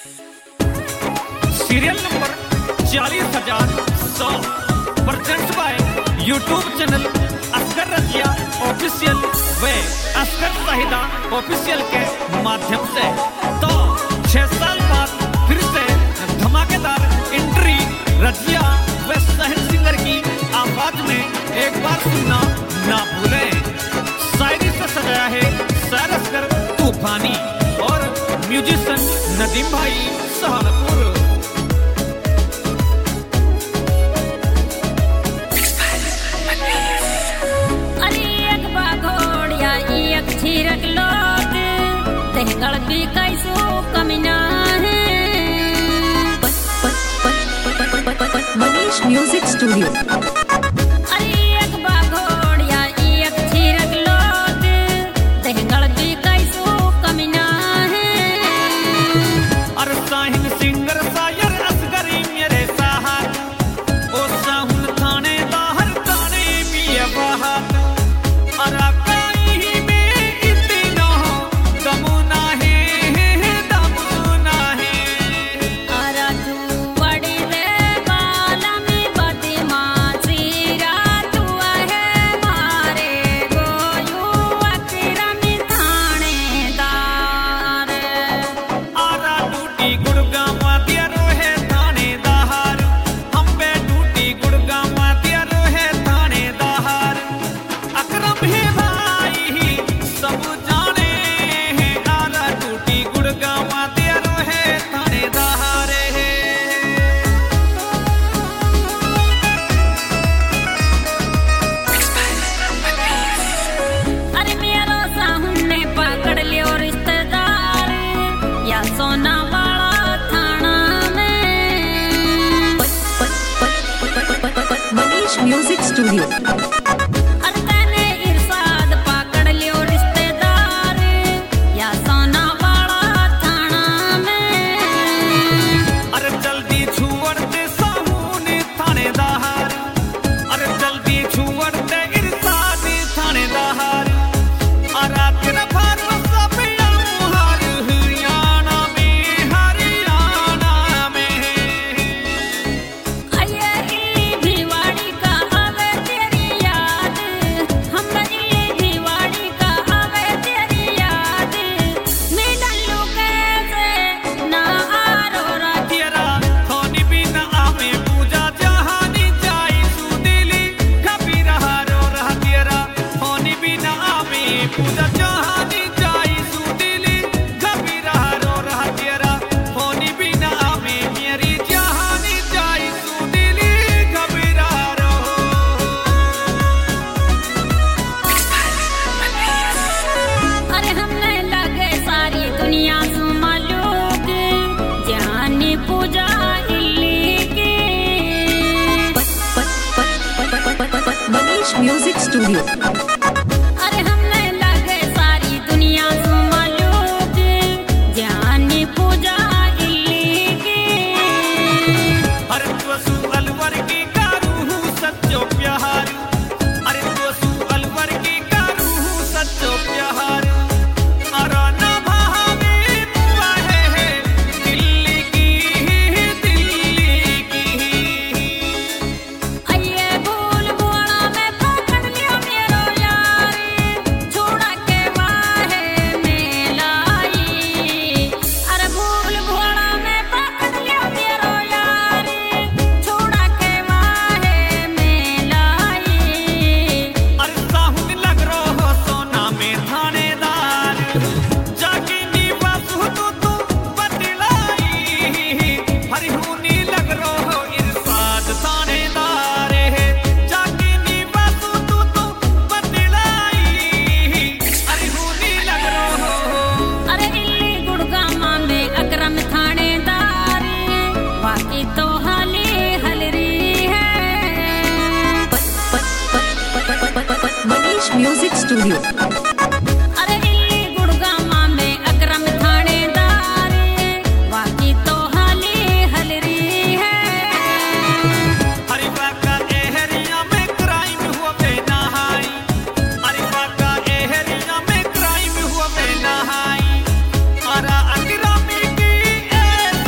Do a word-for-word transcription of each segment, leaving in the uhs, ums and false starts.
Serial number चालीस हजार सौ presents by YouTube channel Asgar Razia official व असगर शाहिदा ऑफिशियल के माध्यम से। तो छह साल बाद फिर से धमाकेदार एंट्री रजिया व सहन सिंगर की आवाज में एक बार सुनना ना भूलें। शायरी से सजाया है सैर असगर तूफानी और म्यूजिशियन नदीम भाई सहारनपुर। छिरक लोग तेहगड़ भी कैसो कमिना है। Manish music studio. अरे एक बाघोड़िया एक छिरक लोग तेहगड़ भी कैसो कमिना है। अरे साहिन सिंगर सायर असगरी मेरे साहब ओ साहुन थाने दाहर ताने मिया बहात। अरे music studio. Manish music studio. अरे हमने लगे सारी दुनिया सुमालूक जानी पूजा इल्ली की। अरे तो सु अलवर की कारू सच्चो प्यार। अरे तो सु अलवर की कारू सच्चो प्यार। अरे ना भावे बुआ है दिल्ली की दिल्ली की। अये भूल भुआ में पकड़ लियो मेरो यार छोड़ा के वाहे में लाई। अरे भूल भुआ में पकड़ लियो मेरो यार छोड़ा के वाहे में लाई। अरे साहुन लग रहो सोना में थानेदार जाके निवास हो तो तू बदलाई। हरिहुनी लग रहो इरशाद थानेदार है जाके निवास हो तो तू बदलाई। हरिहुनी लग रहो। अरे इल्ली गुड़गामा में अकरम थानेदार बाकी तो हाली हलरी है। Manish music studio. अरे इल्ली गुड़गामा में अकरम थानेदार बाकी तो हाली हलरी है। हरिवा का एहरिया में क्राइम हुआ बेनहाई। हरिवा का एहरिया में क्राइम हुआ बेनहाई। अरे अंग्रामी की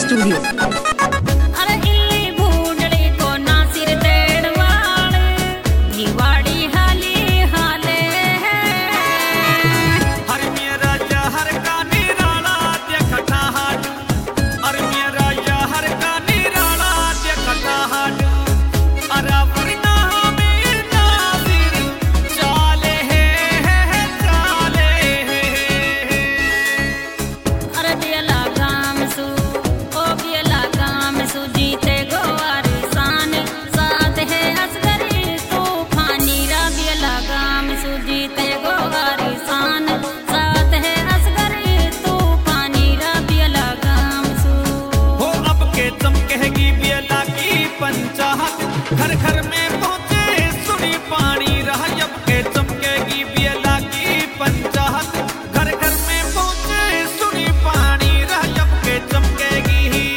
Studio. अरे इल्ली भूंडड़ी को नासिर तेड़वाड़ भिवाड़ी हाली हाले हर मेरा जहर का निराला देखता हाट अरे मेरा जहर का निराला देखता हाट अरे वरना में नासिर चाले है चाले है अरे दियला गाम सु ओ बियला गाम सु जीते गोवारी सान साथ है असगरी तूफानी रा बियला गाम सु जीते गोवारी सान साथ है असगरी तूफानी रा बियला गाम सु हो अब के चमकेगी बेला की पंचाहत घर घर में पहुंचे सुनी पानी रहा अब के चमकेगी बेला की पंचाहत घर घर में पहुंचे सुनी पानी रहा अब के चमकेगी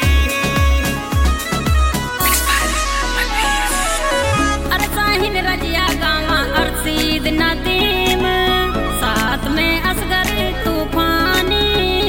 अरे साहिन रजिया गावा अरसीद नदीम साथ में असगरी तूफानी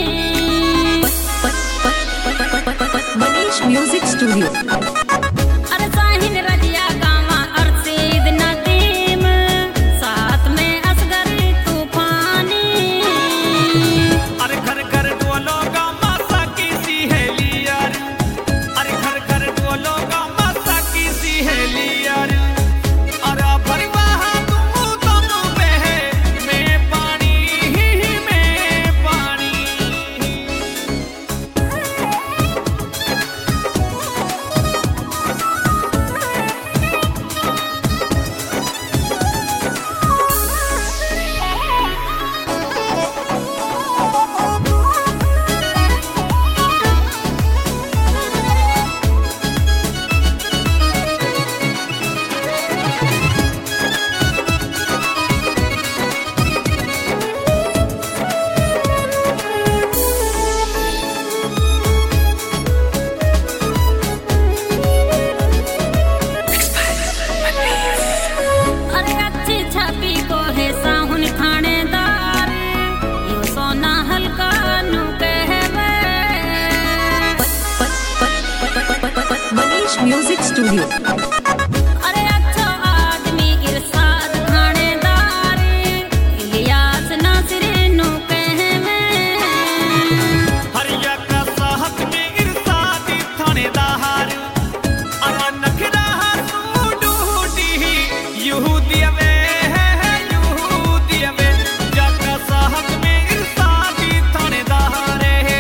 Manish Music Studio. अरे साहिन रजिया गावा अरसीद नदीम साथ में असगरी तूफानी अरे घर घर डोलो का मासा की सहेली यार अरे घर घर डोलो का मासा की सहेली यार अरे परिवाह तुम तुम में मैं पानी में पानी अरे अच्छी छापी को है साहुन थानेदार यो सोना हल्का नु कहवे Manish Music Studio. अरे अच्छा आदमी इरशाद थानेदार इलियास नासिर नु कहवे हरिया का साहत में इरसादी थानेदार अरे नखरा तू डूडी यहूदिया में है यहूदिया में जाका साहत में इरसादी थानेदार है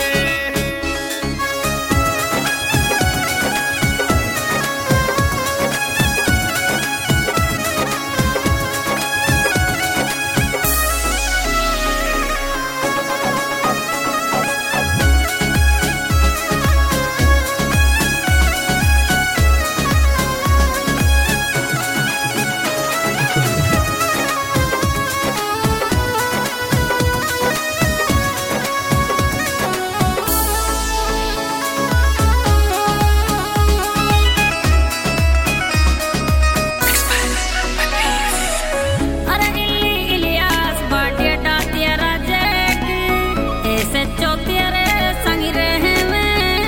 अरे इल्ली इलियास बाटिया तेरा जैक ऐसे चो तेरे संग रहवे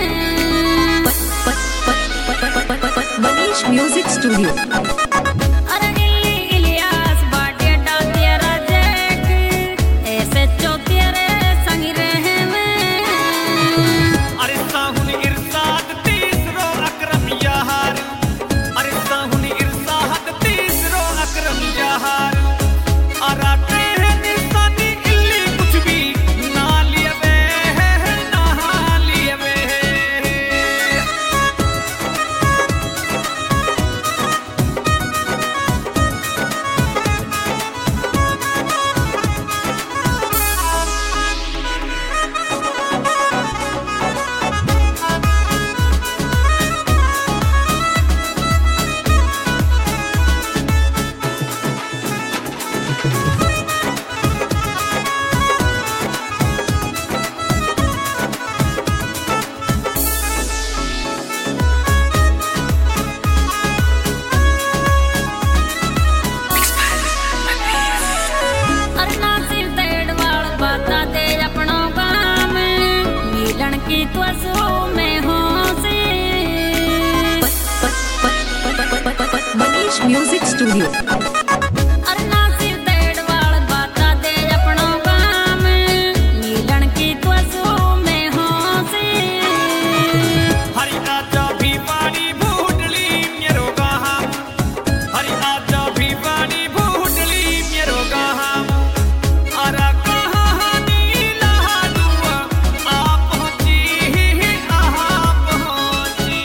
Manish Music Studio. अरे इल्ली इलियास बाटिया तेरा जैक ऐसे चो तेरे संग रहवे अरे साहुन इरसाद तीसरो अकरम यार अरे साहुन इरसाद तीसरो अकरम यार अरे निशानी इल्ली कुछ भी ना लियवे ना लियवे Music Studio. अरे नासिर तेड़वाल बाता दे अपनो काम नीलन की त्वसु में होसी हरि आजा भी पानी भूडली मेरो गाहा हरि आजा भी पानी भूडली मेरो गाहा अरा कहानी लहा दुआ आप पहुंची आप पहुंची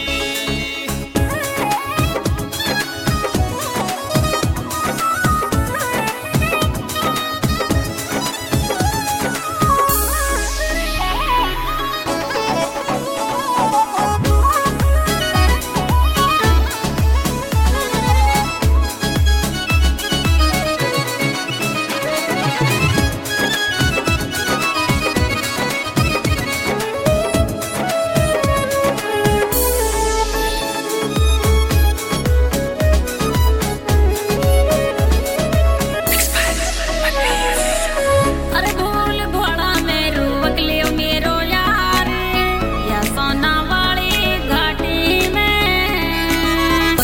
अरे भूल भोला मेरो अगले मेरो यार या सोना वाली घाटी में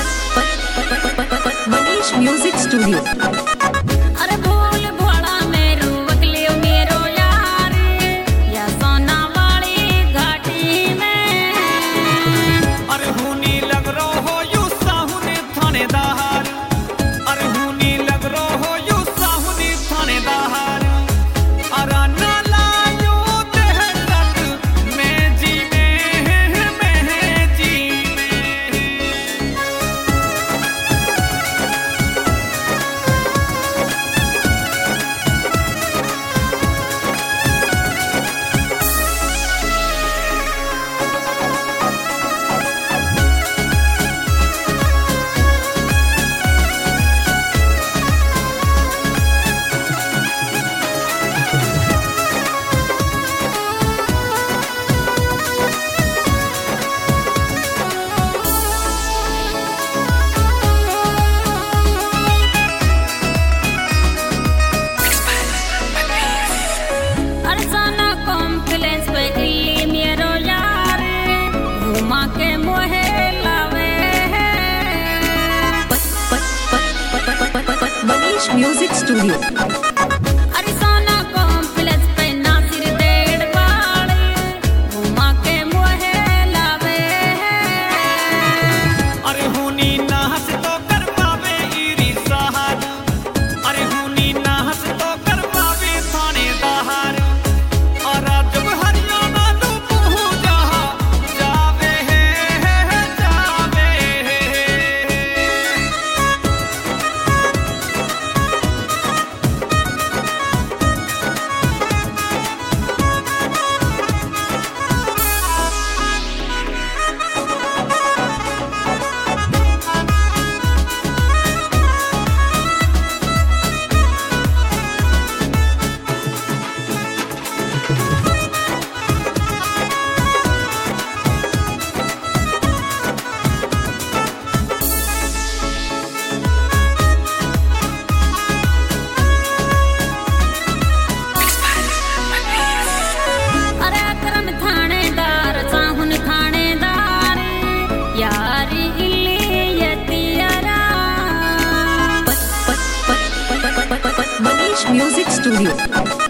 Manish Music Studio. अरे भूल भोला मेरो अगले मेरो यार या सोना वाली घाटी में अरे हुनी लग रो हो यू साहुनी थानेदार अरे हुनी लग रो हो यू साहुनी थानेदार अरा ना लायो देह तक मैं जी में मैं जी में अरे सोना कॉम्प्लेक्स पे इल्ली मेरो यार घुमा के मोहे लावे Manish Music Studio. अरे सोना कॉम्प्लेक्स पे नासिर तेड़वाल घुमा के मोहे लावे अरे हुनी ना हंस तो कर पावे इरी सहार अरे हुनी ना हंस तो कर पावे थानेदार और जब हरियाणा लू पहुंचा जावे जावे अरे अकरम थानेदार साहुन थानेदार यारी इल्ली यतियारा Manish Music Studio.